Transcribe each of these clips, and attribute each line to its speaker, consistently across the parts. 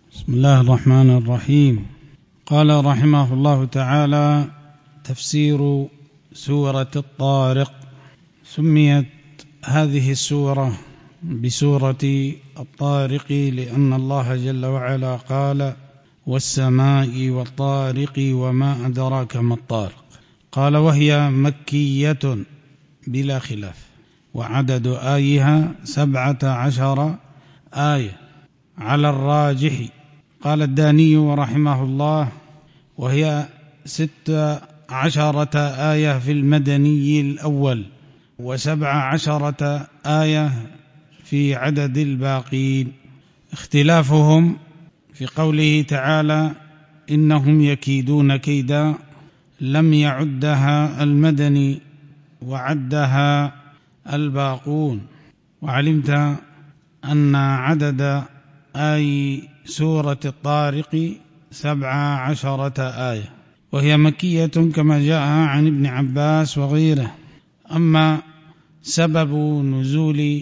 Speaker 1: بسم الله الرحمن الرحيم. قال رحمه الله تعالى: تفسير سورة الطارق. سميت هذه السورة بسورة الطارق لأن الله جل وعلا قال: والسماء والطارق وما أدراك ما الطارق. قال: وهي مكية بلا خلاف، وعدد آيها 17 آية على الراجح. قال الداني رحمه الله: وهي 16 آية في المدني الأول، و17 آية في عدد الباقين. اختلافهم في قوله تعالى: إنهم يكيدون كيدا، لم يعدها المدني وعدها الباقون. وعلمت أن عدد آي سورة الطارق 17 آية، وهي مكية كما جاء عن ابن عباس وغيره. أما سبب نزول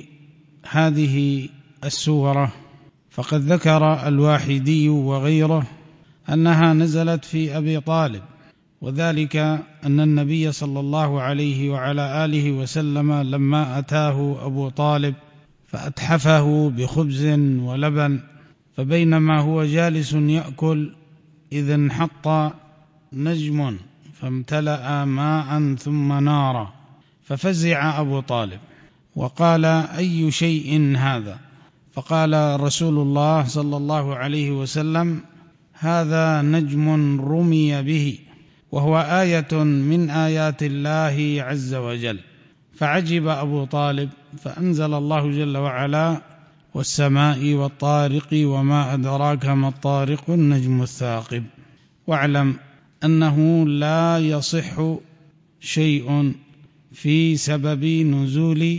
Speaker 1: هذه السورة فقد ذكر الواحدي وغيره أنها نزلت في أبي طالب، وذلك أن النبي صلى الله عليه وعلى آله وسلم لما أتاه أبو طالب فأتحفه بخبز ولبن، فبينما هو جالس يأكل إذ انحط نجم فامتلأ ماء ثم نارا، ففزع أبو طالب وقال: أي شيء هذا؟ فقال رسول الله صلى الله عليه وسلم: هذا نجم رمي به، وهو آية من آيات الله عز وجل. فعجب أبو طالب، فأنزل الله جل وعلا: والسماء والطارق وما أدراك ما الطارق النجم الثاقب. واعلم أنه لا يصح شيء في سبب نزول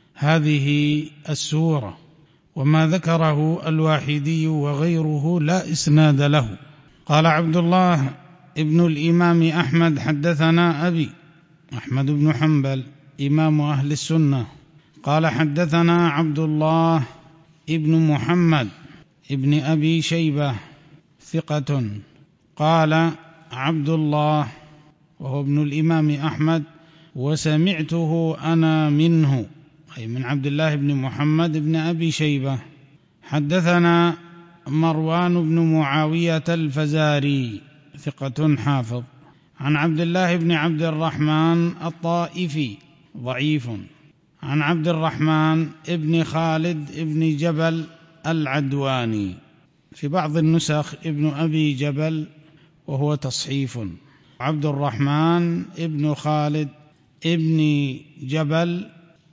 Speaker 1: هذه السورة، وما ذكره الواحدي وغيره لا إسناد له. قال عبد الله ابن الإمام أحمد: حدثنا أبي أحمد بن حنبل إمام أهل السنة قال: حدثنا عبد الله ابن محمد ابن أبي شيبة ثقة. قال عبد الله وهو ابن الإمام أحمد: وسمعته أنا منه، أي من عبد الله بن محمد بن أبي شيبة. حدثنا مروان بن معاوية الفزاري ثقة حافظ، عن عبد الله بن عبد الرحمن الطائفي ضعيف، عن عبد الرحمن ابن خالد ابن جبل العدواني، في بعض النسخ ابن أبي جبل وهو تصحيف. عبد الرحمن ابن خالد ابن جبل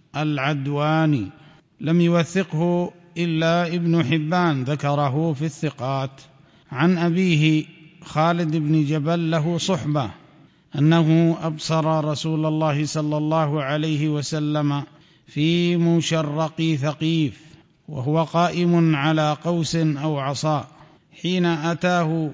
Speaker 1: العدواني لم يوثقه إلا ابن حبان، ذكره في الثقات. عن أبيه خالد بن جبل له صحبة أنه أبصر رسول الله صلى الله عليه وسلم في مشرق ثقيف وهو قائم على قوس أو عصا، حين أتاه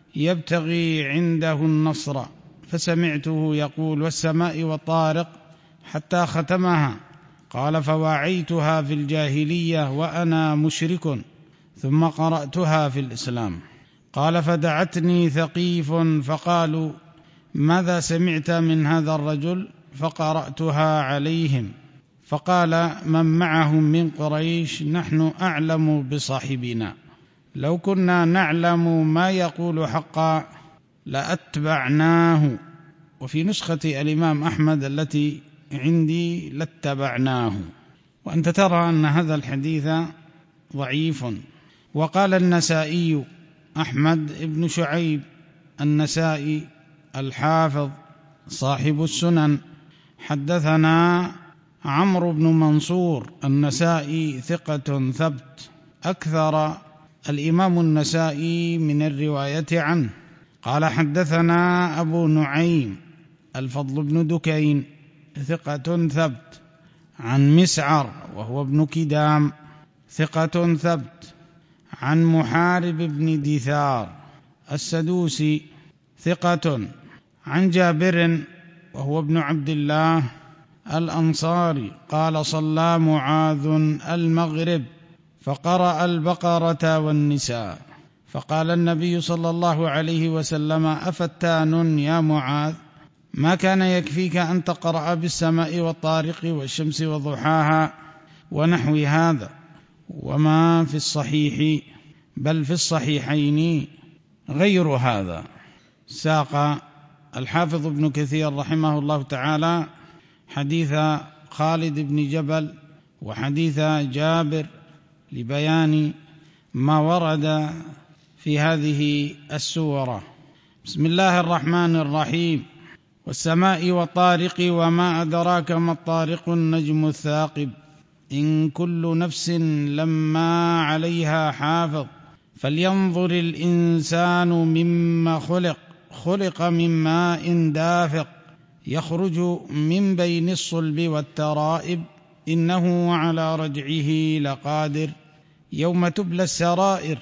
Speaker 1: يبتغي عنده النصر، فسمعته يقول: والسماء والطارق، حتى ختمها. قال: فوعيتها في الجاهلية وأنا مشرك، ثم قرأتها في الإسلام. قال: فدعتني ثقيف فقالوا: ماذا سمعت من هذا الرجل؟ فقرأتها عليهم، فقال من معهم من قريش: نحن أعلم بصاحبنا، لو كنا نعلم ما يقول حقا لأتبعناه. وفي نسخة الإمام أحمد التي عندي: لاتبعناه. وأنت ترى أن هذا الحديث ضعيف. وقال النسائي أحمد بن شعيب النسائي الحافظ صاحب السنن: حدثنا عمرو بن منصور النسائي ثقة ثبت، أكثر الإمام النسائي من الرواية عنه. قال: حدثنا أبو نعيم الفضل بن دكين ثقة ثبت، عن مسعر وهو ابن كدام ثقة ثبت، عن محارب بن دثار السدوسي ثقة، عن جابر وهو ابن عبد الله الأنصاري قال: صلى معاذ المغرب فقرأ البقرة والنساء، فقال النبي صلى الله عليه وسلم: أفتان يا معاذ، ما كان يكفيك أن تقرأ بالسماء والطارق والشمس وضحاها ونحو هذا؟ وما في الصحيح بل في الصحيحين غير هذا. ساق الحافظ ابن كثير رحمه الله تعالى حديث خالد بن جبل وحديث جابر لبيان ما ورد في هذه السورة. بسم الله الرحمن الرحيم: والسماء والطارق وما أدراك ما الطارق النجم الثاقب إن كل نفس لما عليها حافظ فلينظر الإنسان مما خلق من ماء دافق يخرج من بين الصلب والترائب إنه على رجعه لقادر يوم تبلى السرائر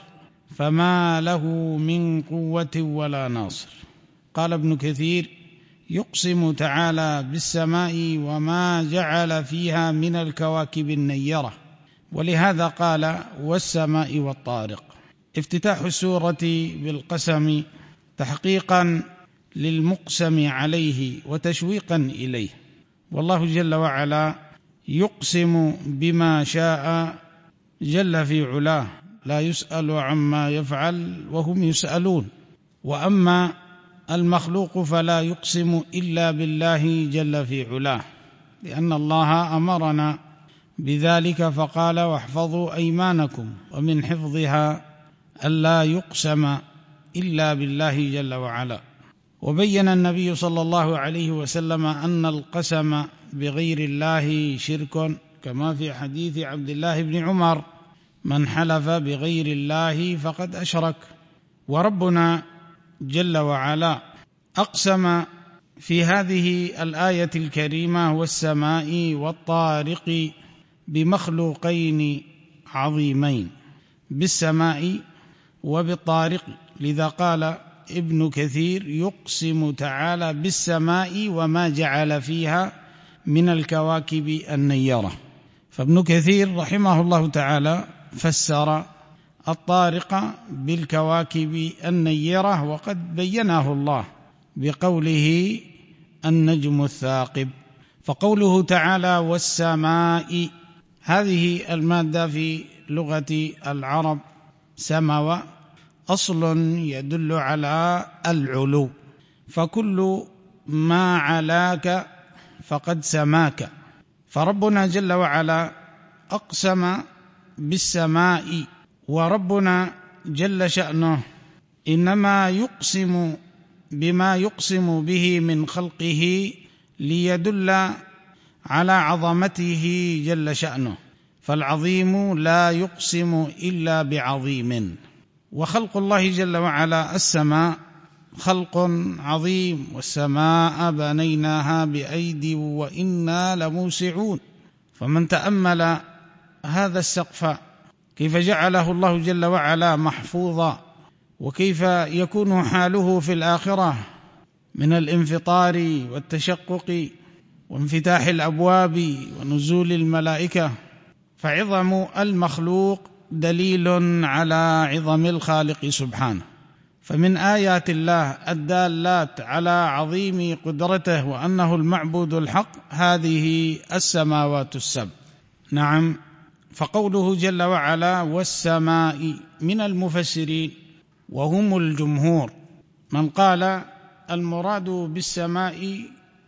Speaker 1: فما له من قوة ولا ناصر. قال ابن كثير: يقسم تعالى بالسماء وما جعل فيها من الكواكب النيرة، ولهذا قال: والسماء والطارق. افتتاح السورة بالقسم تحقيقا للمقسم عليه وتشويقا إليه، والله جل وعلا يقسم بما شاء جل في علاه، لا يسأل عما يفعل وهم يسألون. وأما المخلوق فلا يقسم إلا بالله جل في علاه، لأن الله أمرنا بذلك فقال: واحفظوا أيمانكم، ومن حفظها ألا يقسم إلا بالله جل وعلا. وبين النبي صلى الله عليه وسلم أن القسم بغير الله شرك، كما في حديث عبد الله بن عمر: من حلف بغير الله فقد أشرك. وربنا جل وعلا أقسم في هذه الآية الكريمة: والسماء والطارق بمخلوقين عظيمين، بالسماء وبالطارق. لذا قال ابن كثير: يقسم تعالى بالسماء وما جعل فيها من الكواكب النيرة. فابن كثير رحمه الله تعالى فسر الطارق بالكواكب النيرة، وقد بينه الله بقوله النجم الثاقب. فقوله تعالى والسماء، هذه المادة في لغة العرب سموا أصل يدل على العلو، فكل ما علاك فقد سماك. فربنا جل وعلا أقسم بالسماء، وربنا جل شأنه إنما يقسم بما يقسم به من خلقه ليدل على عظمته جل شأنه، فالعظيم لا يقسم إلا بعظيم. وخلق الله جل وعلا السماء خلق عظيم: والسماء بنيناها بأيد وإنا لموسعون. فمن تأمل هذا السقف كيف جعله الله جل وعلا محفوظا، وكيف يكون حاله في الآخرة من الانفطار والتشقق وانفتاح الأبواب ونزول الملائكة، فعظم المخلوق دليل على عظم الخالق سبحانه. فمن آيات الله الدالات على عظيم قدرته وأنه المعبود الحق هذه السماوات السبع. نعم، فقوله جل وعلا والسماء من المفسرين وهم الجمهور من قال المراد بالسماء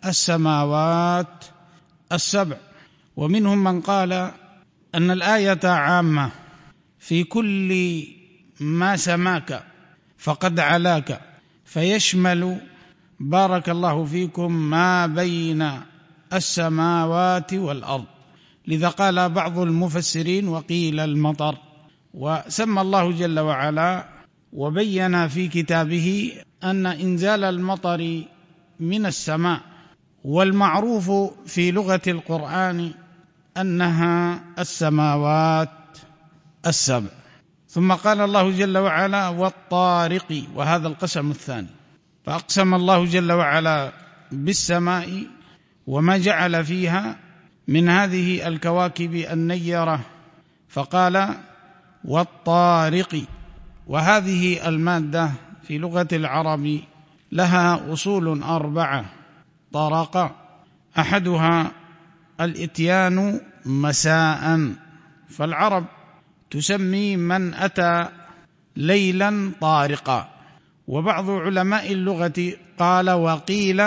Speaker 1: السماوات السبع، ومنهم من قال أن الآية عامة في كل ما سماك فقد علاك، فيشمل بارك الله فيكم ما بين السماوات والأرض. لذا قال بعض المفسرين وقيل المطر. وسمى الله جل وعلا وبين في كتابه أن إنزال المطر من السماء، والمعروف في لغة القرآن أنها السماوات السبع. ثم قال الله جل وعلا والطارق، وهذا القسم الثاني، فأقسم الله جل وعلا بالسماء وما جعل فيها من هذه الكواكب النيرة، فقال والطارق. وهذه المادة في لغة العرب لها أصول 4 طرق، أحدها الإتيان مساء، فالعرب تسمي من أتى ليلا طارقا، وبعض علماء اللغة قال وقيل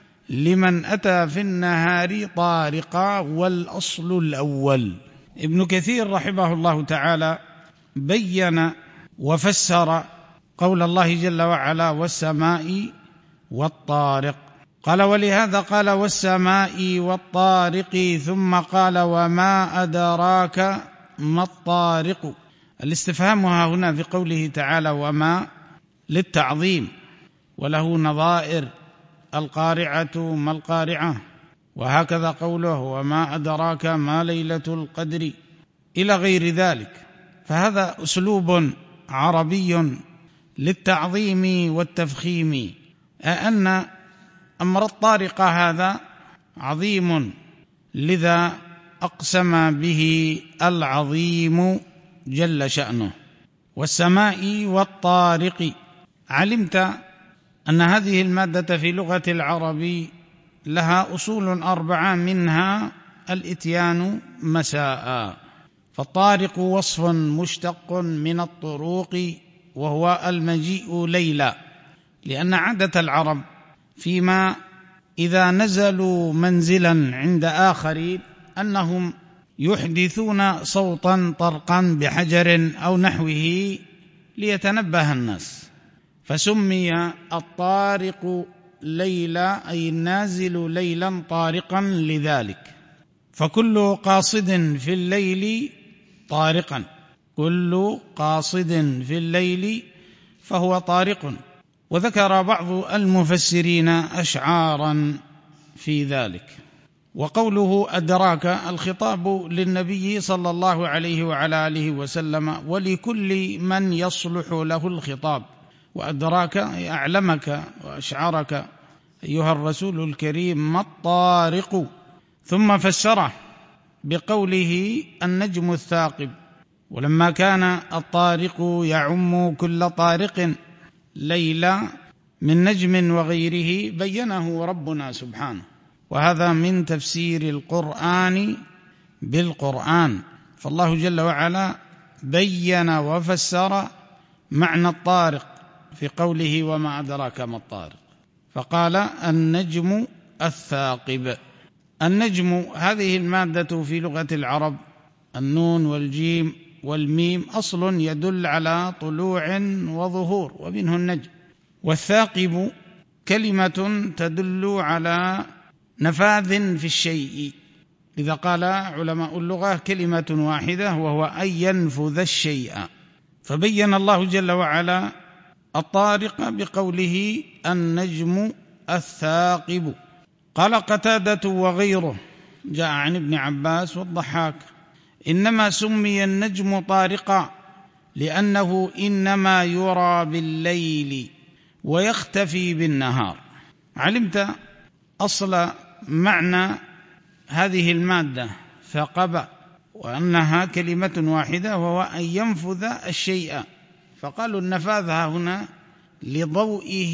Speaker 1: لمن أتى في النهار طارقا، والأصل الأول. ابن كثير رحمه الله تعالى بين وفسر قول الله جل وعلا والسماء والطارق، قال ولهذا قال والسماء والطارق، ثم قال وما أدراك ما الطارق. الاستفهام هنا في قوله تعالى وما للتعظيم، وله نظائر، القارعة ما القارعة، وهكذا قوله وما أدراك ما ليلة القدر، إلى غير ذلك. فهذا أسلوب عربي للتعظيم والتفخيم، أن أمر الطارقة هذا عظيم، لذا أقسم به العظيم جل شأنه. والسماء والطارق، علمت أن هذه المادة في لغة العرب لها أصول 4، منها الإتيان مساء. فالطارق وصف مشتق من الطروق، وهو المجيء ليلا، لأن عادة العرب فيما إذا نزلوا منزلا عند آخرين أنهم يحدثون صوتا طرقا بحجر أو نحوه ليتنبه الناس، فسمي الطارق ليلا أي النازل ليلا طارقا لذلك. فكل قاصد في الليل طارقا، كل قاصد في الليل فهو طارق. وذكر بعض المفسرين أشعارا في ذلك. وقوله أدراك الخطاب للنبي صلى الله عليه وعلى آله وسلم، ولكل من يصلح له الخطاب. وأدراك أعلمك وأشعرك أيها الرسول الكريم ما الطارق، ثم فسره بقوله النجم الثاقب. ولما كان الطارق يعم كل طارق ليلا من نجم وغيره بينه ربنا سبحانه، وهذا من تفسير القرآن بالقرآن. فالله جل وعلا بين وفسر معنى الطارق في قوله وما أدراك ما الطارق، فقال النجم الثاقب. النجم هذه المادة في لغة العرب النون والجيم والميم أصل يدل على طلوع وظهور، ومنه النجم. والثاقب كلمة تدل على نفاذ في الشيء، إذا قال علماء اللغة كلمة واحدة وهو أن ينفذ الشيء. فبين الله جل وعلا الطارق بقوله النجم الثاقب. قال قتادة وغيره جاء عن ابن عباس والضحاك إنما سمي النجم طارقا لأنه إنما يرى بالليل ويختفي بالنهار. علمت أصل معنى هذه المادة ثقب، وأنها كلمة واحدة وهو أن ينفذ الشيء، فقالوا النفاذ هنا لضوئه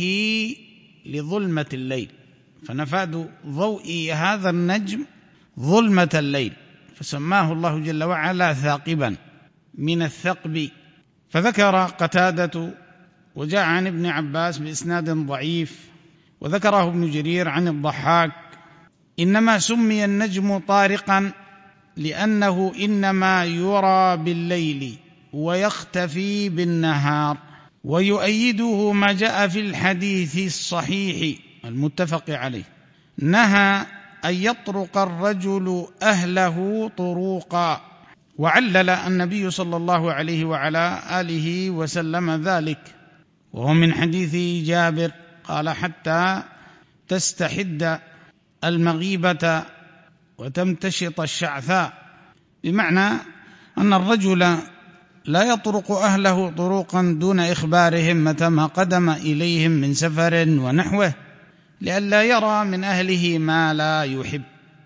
Speaker 1: لظلمة الليل، فنفاذ ضوء هذا النجم ظلمة الليل، فسماه الله جل وعلا ثاقبا من الثقب. فذكر قتادة وجاء عن ابن عباس بإسناد ضعيف، وذكره ابن جرير عن الضحاك إنما سمي النجم طارقا لأنه إنما يرى بالليل ويختفي بالنهار. ويؤيده ما جاء في الحديث الصحيح المتفق عليه نهى أن يطرق الرجل أهله طروقا، وعلل النبي صلى الله عليه وعلى آله وسلم ذلك، وهو من حديث جابر قال حتى تستحد المغيبة وتمتشط الشعثاء، بمعنى أن الرجل لا يطرق أهله طروقا دون إخبارهم متى ما قدم إليهم من سفر ونحوه، لئلا يرى من أهله ما لا يحب،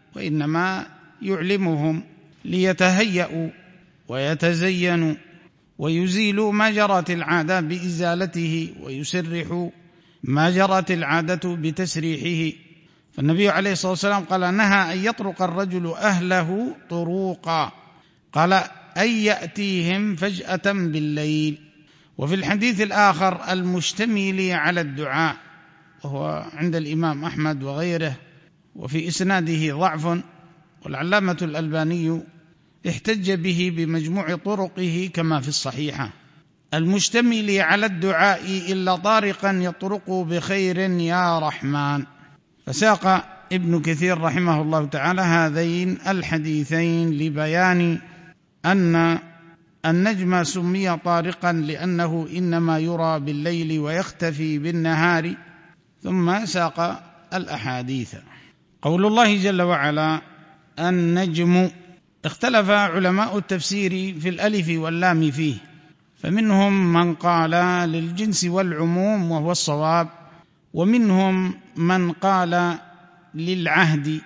Speaker 1: وإنما يعلمهم ليتهيأوا ويتزينوا ويزيل ما جرت العادة بإزالته، ويسرح ما جرت العادة بتسريحه. فالنبي عليه الصلاة والسلام قال: نهى أن يطرق الرجل أهله طروقا، قال: أن يأتيهم فجأة بالليل. وفي الحديث الآخر المشتمل على الدعاء، وهو عند الإمام أحمد وغيره، وفي إسناده ضعف، والعلامة الألباني احتج به بمجموع طرقه كما في الصحيحة: المشتمل على الدعاء إلا طارقا يطرق بخير يا رحمن. فساق ابن كثير رحمه الله تعالى هذين الحديثين لبيان أن النجم سمي طارقا لأنه إنما يرى بالليل ويختفي بالنهار، ثم ساق الأحاديث. قول الله جل وعلا النجم، اختلف علماء التفسير في الألف واللام فيه، فمنهم من قال للجنس والعموم وهو الصواب، ومنهم من قال للعهد،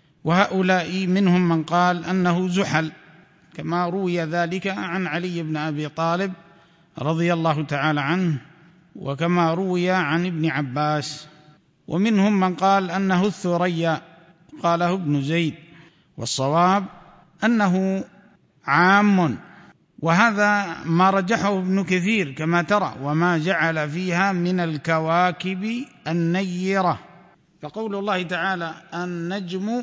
Speaker 1: وهؤلاء منهم من قال أنه زحل، كما روي ذلك عن علي بن أبي طالب رضي الله تعالى عنه، وكما روي عن ابن عباس. ومنهم من قال أنه الثريا، قاله ابن زيد، والصواب أنه عام، وهذا ما رجحه ابن كثير كما ترى: وما جعل فيها من الكواكب النيرة. فقول الله تعالى النجم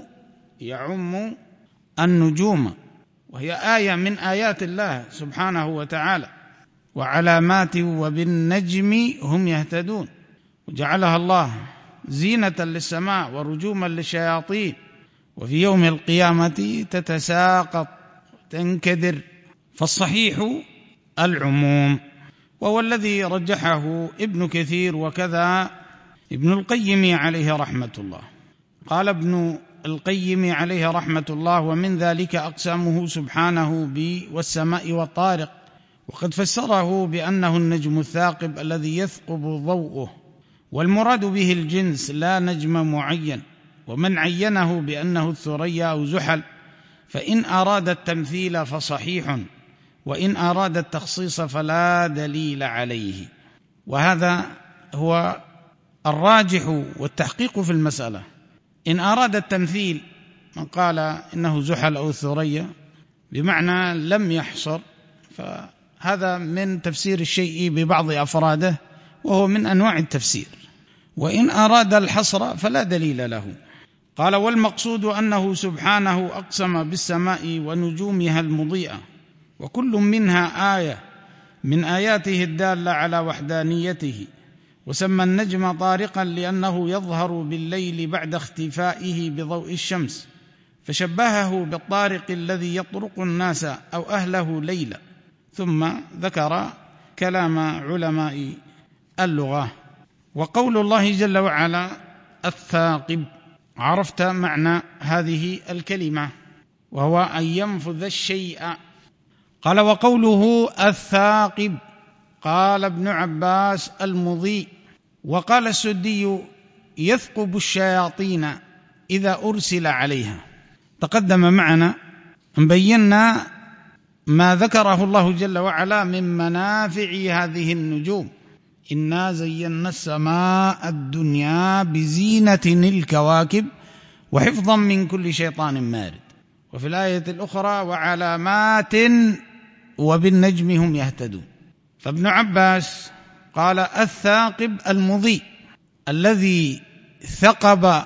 Speaker 1: يعم النجوم، وهي آية من آيات الله سبحانه وتعالى: وعلامات وبالنجم هم يهتدون، وجعلها الله زينة للسماء ورجوما للشياطين، وفي يوم القيامة تتساقط تنكدر. فالصحيح العموم، وهو الذي رجحه ابن كثير، وكذا ابن القيم عليه رحمة الله. قال ابن القيم عليه رحمة الله: ومن ذلك أقسامه سبحانه والسماء والطارق، وقد فسره بأنه النجم الثاقب الذي يثقب ضوءه، والمراد به الجنس لا نجم معين، ومن عينه بأنه الثريا أو زحل، فإن أراد التمثيل فصحيح، وإن أراد التخصيص فلا دليل عليه. وهذا هو الراجح والتحقيق في المسألة. إن أراد التمثيل من قال إنه زحل أو الثريا بمعنى لم يحصر، فهذا من تفسير الشيء ببعض أفراده، وهو من أنواع التفسير. وإن أراد الحصر فلا دليل له. قال: والمقصود أنه سبحانه أقسم بالسماء ونجومها المضيئة، وكل منها آية من آياته الدالة على وحدانيته، وسمى النجم طارقا لأنه يظهر بالليل بعد اختفائه بضوء الشمس، فشبهه بالطارق الذي يطرق الناس أو أهله ليلا. ثم ذكر كلام علماء اللغة. وقول الله جل وعلا الثاقب، عرفت معنى هذه الكلمة، وهو أن ينفذ الشيء. قال: وقوله الثاقب، قال ابن عباس المضيء، وقال السدي يثقب الشياطين إذا أرسل عليها. تقدم معنا أن بينا ما ذكره الله جل وعلا من منافع هذه النجوم: إنا زينا السماء الدنيا بزينة الكواكب وحفظا من كل شيطان مارد. وفي الآية الأخرى: وعلامات وبالنجم هم يهتدون. فابن عباس قال الثاقب المضيء الذي ثقب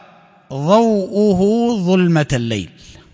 Speaker 1: ضوءه ظلمة الليل،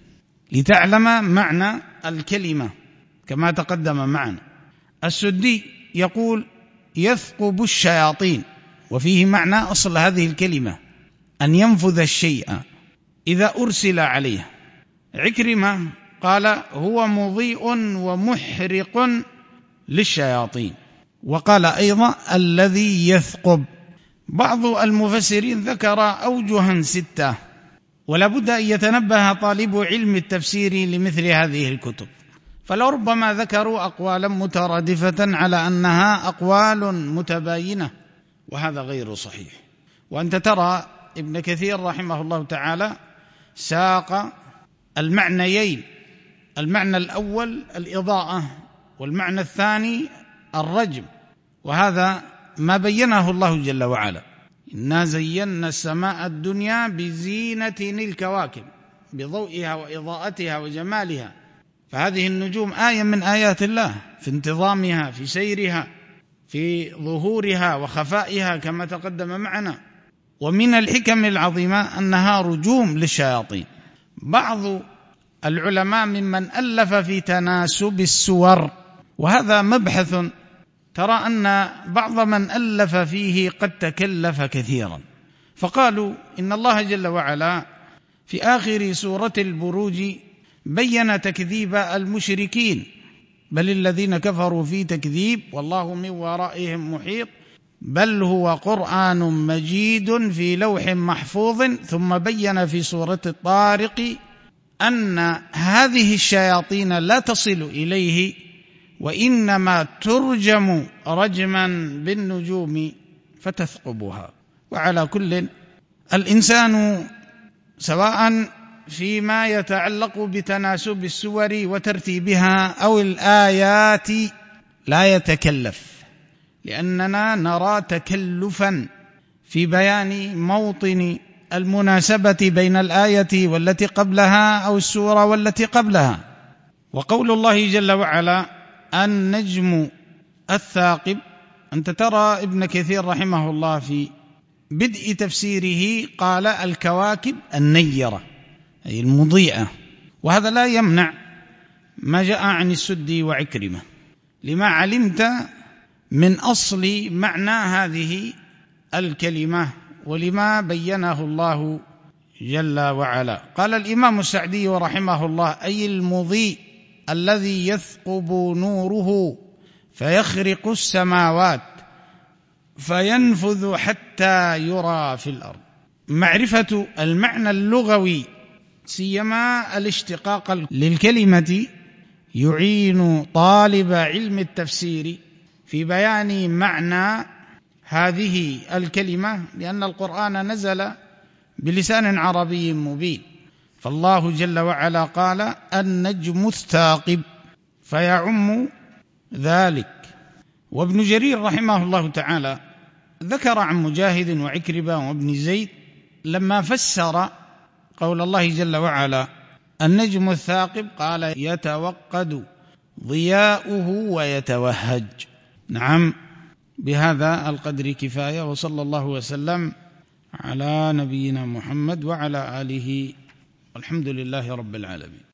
Speaker 1: لتعلم معنى الكلمة كما تقدم معنا. السدي يقول يثقب الشياطين، وفيه معنى أصل هذه الكلمة أن ينفذ الشيء إذا أرسل عليه. عكرمة قال هو مضيء ومحرق للشياطين، وقال أيضا الذي يثقب. بعض المفسرين ذكر أوجها 6، ولا بد أن يتنبه طالب علم التفسير لمثل هذه الكتب، فلربما ذكروا أقوالا مترادفة على أنها أقوال متباينة، وهذا غير صحيح. وأنت ترى ابن كثير رحمه الله تعالى ساق المعنيين: المعنى الأول الإضاءة، والمعنى الثاني الرجم، وهذا ما بينه الله جل وعلا: إنا زينا السماء الدنيا بزينة الكواكب، بضوئها وإضاءتها وجمالها. فهذه النجوم آية من آيات الله في انتظامها، في سيرها، في ظهورها وخفائها كما تقدم معنا. ومن الحكم العظيمة أنها رجوم للشياطين. بعض العلماء ممن ألف في تناسب السور، وهذا مبحث ترى أن بعض من ألف فيه قد تكلف كثيرا، فقالوا إن الله جل وعلا في آخر سورة البروج بين تكذيب المشركين، بل الذين كفروا في تكذيب والله من ورائهم محيط، بل هو قرآن مجيد في لوح محفوظ. ثم بين في سورة الطارق أن هذه الشياطين لا تصل إليه، وإنما ترجم رجما بالنجوم فتثقبها. وعلى كل، الإنسان سواء فيما يتعلق بتناسب السور وترتيبها أو الآيات لا يتكلف، لأننا نرى تكلفا في بيان موطن المناسبة بين الآية والتي قبلها أو السورة والتي قبلها. وقول الله جل وعلا النجم الثاقب، أنت ترى ابن كثير رحمه الله في بدء تفسيره قال الكواكب النيرة أي المضيئة، وهذا لا يمنع ما جاء عن السدي وعكرمة لما علمت من أصل معنى هذه الكلمة ولما بينه الله جل وعلا. قال الإمام السعدي رحمه الله أي المضيء الذي يثقب نوره فيخرق السماوات فينفذ حتى يرى في الأرض. معرفة المعنى اللغوي سيما الاشتقاق للكلمة يعين طالب علم التفسير في بيان معنى هذه الكلمة، لأن القرآن نزل بلسان عربي مبين. فالله جل وعلا قال النجم الثاقب فيعم ذلك. وابن جرير رحمه الله تعالى ذكر عن مجاهد وعكرمة وابن زيد لما فسر قول الله جل وعلا النجم الثاقب قال يتوقد ضياؤه ويتوهج. نعم، بهذا القدر كفاية، وصلى الله وسلم على نبينا محمد وعلى آله، والحمد لله رب العالمين.